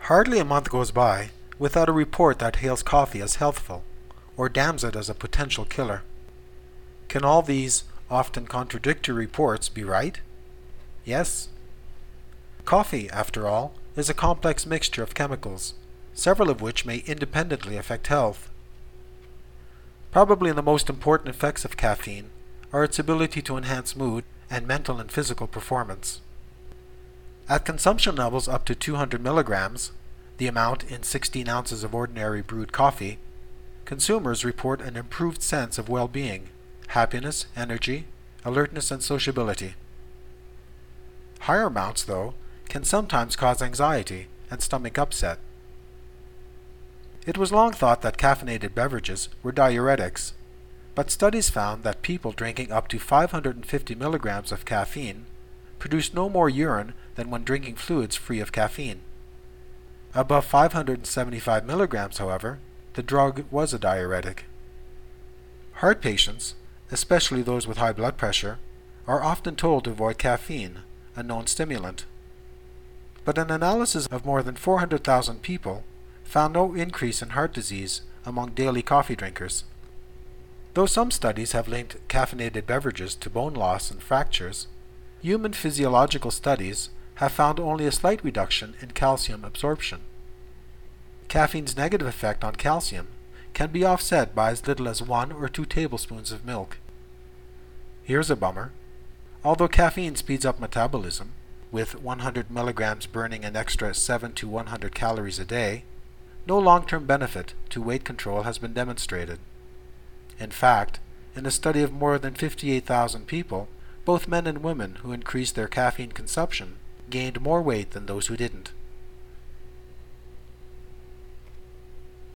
Hardly a month goes by without a report that hails coffee as healthful, or damns it as a potential killer. Can all these, often contradictory reports be right? Yes. Coffee, after all, is a complex mixture of chemicals, several of which may independently affect health. Probably the most important effects of caffeine are its ability to enhance mood and mental and physical performance. At consumption levels up to 200 milligrams, the amount in 16 ounces of ordinary brewed coffee, consumers report an improved sense of well-being, happiness, energy, alertness, and sociability. Higher amounts, though, can sometimes cause anxiety and stomach upset. It was long thought that caffeinated beverages were diuretics, but studies found that people drinking up to 550 milligrams of caffeine produced no more urine than when drinking fluids free of caffeine. Above 575 milligrams, however, the drug was a diuretic. Heart patients, especially those with high blood pressure, are often told to avoid caffeine, a known stimulant. But an analysis of more than 400,000 people found no increase in heart disease among daily coffee drinkers. Though some studies have linked caffeinated beverages to bone loss and fractures, human physiological studies have found only a slight reduction in calcium absorption. Caffeine's negative effect on calcium can be offset by as little as 1 or 2 tablespoons of milk. Here's a bummer. Although caffeine speeds up metabolism, with 100 milligrams burning an extra 7 to 100 calories a day, no long-term benefit to weight control has been demonstrated. In fact, in a study of more than 58,000 people, both men and women who increased their caffeine consumption gained more weight than those who didn't.